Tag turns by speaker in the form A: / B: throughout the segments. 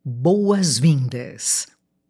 A: boas-vindas.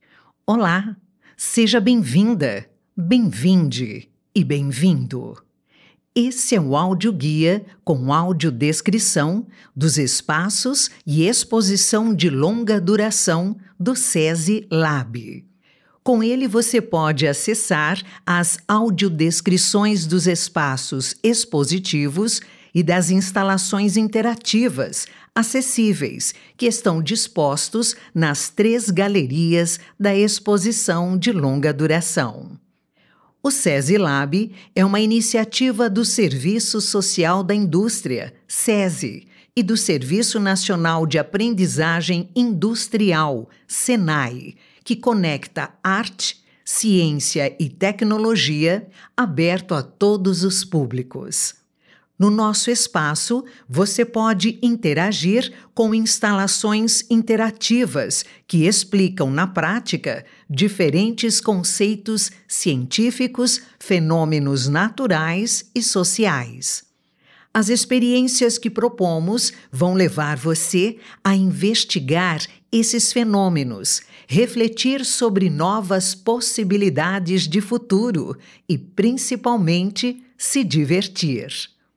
A: Olá, seja bem-vinda, bem-vinde e bem-vindo. Esse é o áudio-guia com audiodescrição dos espaços e exposição de longa duração do SESI Lab. Com ele você pode acessar as audiodescrições dos espaços expositivos e das instalações interativas, acessíveis, que estão dispostos nas 3 galerias da exposição de longa duração. O SESI Lab é uma iniciativa do Serviço Social da Indústria, SESI, e do Serviço Nacional de Aprendizagem Industrial, SENAI, que conecta arte, ciência e tecnologia, aberto a todos os públicos. No nosso espaço, você pode interagir com instalações interativas que explicam na prática diferentes conceitos científicos, fenômenos naturais e sociais. As experiências que propomos vão levar você a investigar esses fenômenos, refletir sobre novas possibilidades de futuro e, principalmente, se divertir.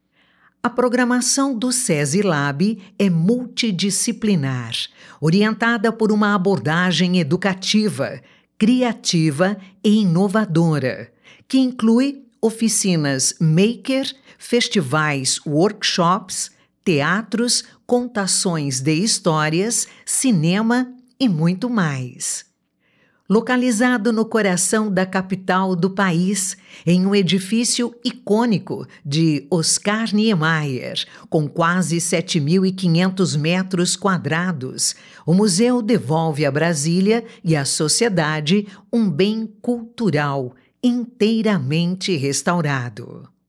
A: A programação do SESI Lab é multidisciplinar, orientada por uma abordagem educativa, criativa e inovadora, que inclui oficinas maker, festivais, workshops, teatros, contações de histórias, cinema e muito mais. Localizado no coração da capital do país, em um edifício icônico de Oscar Niemeyer, com quase 7.500 metros quadrados, o museu devolve a Brasília e à sociedade um bem cultural inteiramente restaurado.